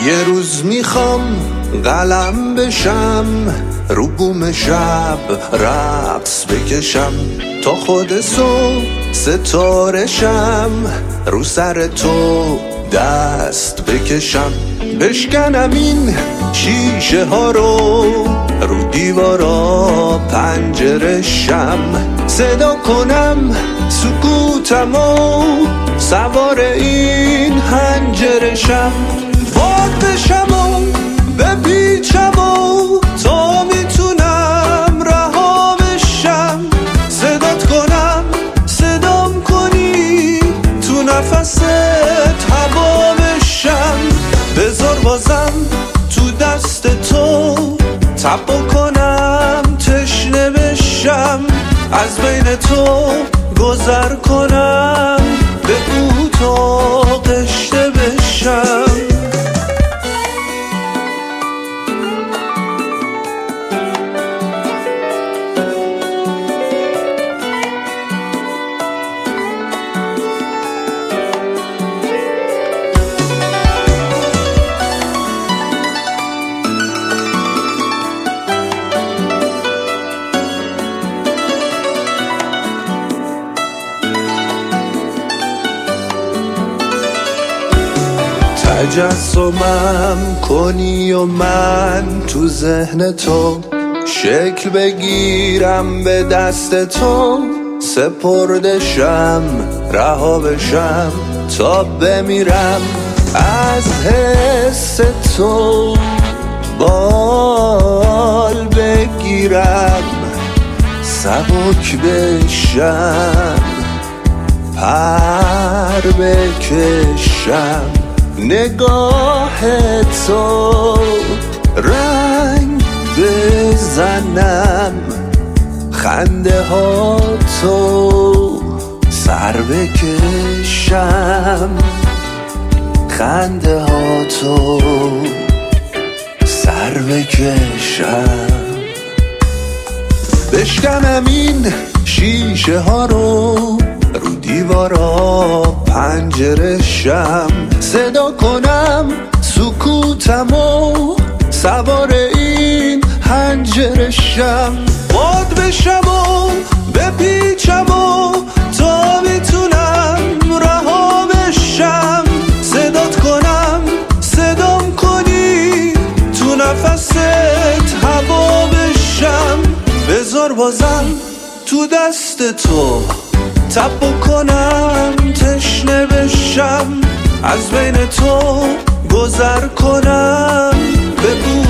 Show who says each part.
Speaker 1: یه روز میخوام قلم بشم، رو بوم شب رقص بکشم، تا خود صبح ستاره شم، رو سر تو دست بکشم، بشکنم این شیشه ها رو دیوارا پنجره شم، صدا کنم سکوتمو سوار این حنجره شم، باد بشم و بپیچم و تا میتونم رها بشم، صدات کنم صدام کنی تو نفست هوا بشم، بذار بازم تو دست تو تب کنم تشنه بشم، از بین تو گذر کنم به اتاق قشته بشم. تجسمم کنی و من تو ذهن تو شکل بگیرم به دست تو، سپردشم رها بشم تا بمیرم از حس تو، بال بگیرم سبک بشم پر بکشم، نگاه تو رنگ بزنم، خنده ها تو سر بکشم، خنده ها تو سر بکشم، بشکنم این شیشه ها رو دیوارا پنجره شم، صدا کنم سکوتمو سوار این حنجره شم، باد بشم و بپیچم و تا میتونم رها بشم، صدات کنم صدام کنی تو نفست هوا بشم، بذار بازم تو دست تو تب کنم تشنه بشم، از بین تو گذر کنم به